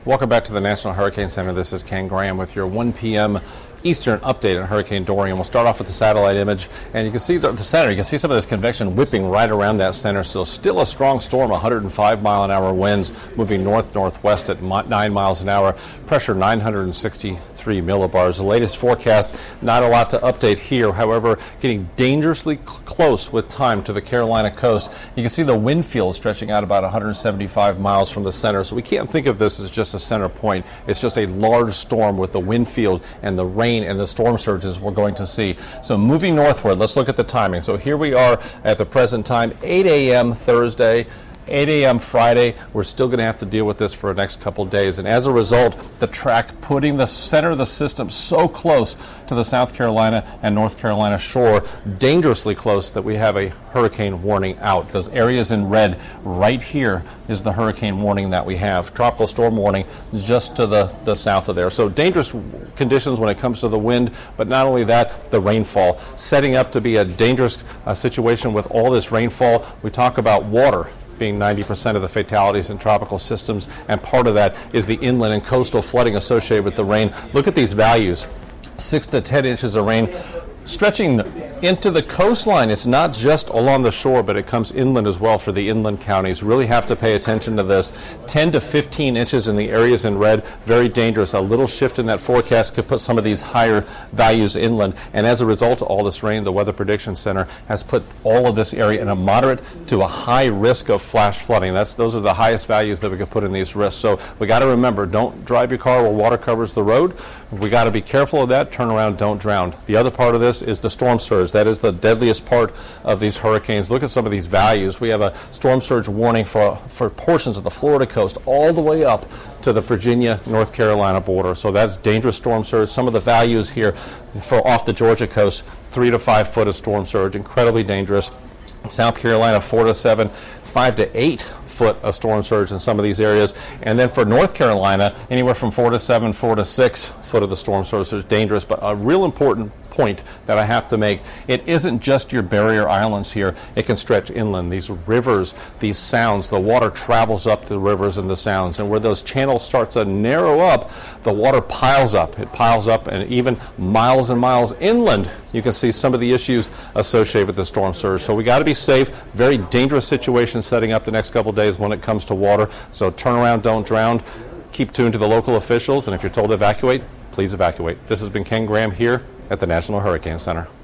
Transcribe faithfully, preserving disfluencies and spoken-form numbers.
Welcome back to the National Hurricane Center. This is Ken Graham with your one p m Eastern update on Hurricane Dorian. We'll start off with the satellite image, and you can see the, the center. You can see some of this convection whipping right around that center. So still a strong storm, one hundred five mile an hour winds moving north-northwest at nine miles an hour. Pressure nine hundred sixty-three millibars. The latest forecast, not a lot to update here. However, getting dangerously cl- close with time to the Carolina coast. You can see the wind field stretching out about one hundred seventy-five miles from the center. So we can't think of this as just a center point. It's just a large storm with the wind field and the rain and the storm surges we're going to see. So moving northward, let's look at the timing. So here we are at the present time, eight a m Thursday, eight a m Friday. We're still going to have to deal with this for the next couple days. And as a result, the track putting the center of the system so close to the South Carolina and North Carolina shore, dangerously close that we have a hurricane warning out. Those areas in red right here is the hurricane warning that we have. Tropical storm warning just to the, the south of there. So dangerous conditions when it comes to the wind, but not only that, the rainfall. Setting up to be a dangerous uh, situation with all this rainfall. We talk about water being ninety percent of the fatalities in tropical systems, and part of that is the inland and coastal flooding associated with the rain. Look at these values, six to ten inches of rain stretching into the coastline. It's not just along the shore, but it comes inland as well for the inland counties. Really have to pay attention to this. ten to fifteen inches in the areas in red, very dangerous. A little shift in that forecast could put some of these higher values inland. And as a result of all this rain, the Weather Prediction Center has put all of this area in a moderate to a high risk of flash flooding. That's Those are the highest values that we could put in these risks. So we got to remember, don't drive your car where water covers the road. We got to be careful of that. Turn around, don't drown. The other part of this is the storm surge. That is the deadliest part of these hurricanes. Look at some of these values. We have a storm surge warning for for portions of the Florida coast all the way up to the Virginia, North Carolina border. So that's dangerous storm surge. Some of the values here for off the Georgia coast, three to five foot of storm surge, incredibly dangerous. South Carolina, four to seven, five to eight foot of storm surge in some of these areas. And then for North Carolina, anywhere from four to seven, four to six foot of the storm surge. So it's dangerous, but a real important point that I have to make. It isn't just your barrier islands here. It can stretch inland. These rivers, these sounds, the water travels up the rivers and the sounds. And where those channels start to narrow up, the water piles up. It piles up, and even miles and miles inland, you can see some of the issues associated with the storm surge. So we got to be safe. Very dangerous situation setting up the next couple days when it comes to water. So turn around, don't drown. Keep tuned to the local officials, and if you're told to evacuate, please evacuate. This has been Ken Graham here at the National Hurricane Center.